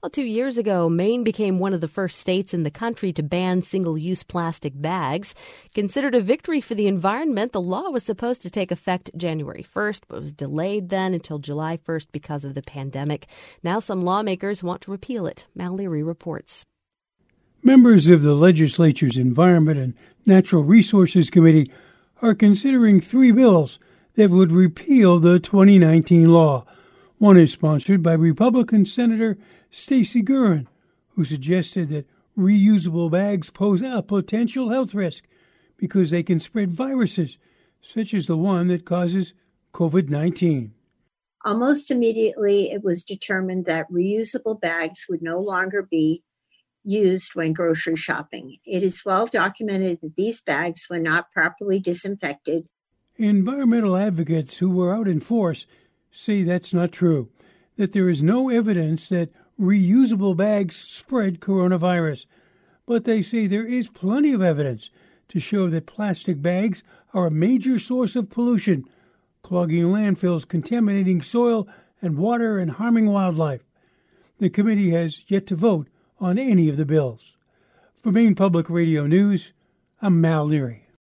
Well, 2 years ago, Maine became one of the first states in the country to ban single-use plastic bags. Considered a victory for the environment, the law was supposed to take effect January 1st, but was delayed then until July 1st because of the pandemic. Now some lawmakers want to repeal it. Mal Leary reports. Members of the legislature's Environment and Natural Resources Committee are considering 3 bills that would repeal the 2019 law. One is sponsored by Republican Senator Stacey Guerin, who suggested that reusable bags pose a potential health risk because they can spread viruses, such as the one that causes COVID-19. Almost immediately, it was determined that reusable bags would no longer be used when grocery shopping. It is well documented that these bags, when not properly disinfected. Environmental advocates who were out in force say that's not true, that there is no evidence that reusable bags spread coronavirus. But they say there is plenty of evidence to show that plastic bags are a major source of pollution, clogging landfills, contaminating soil and water, and harming wildlife. The committee has yet to vote on any of the bills. For Maine Public Radio News, I'm Mal Leary.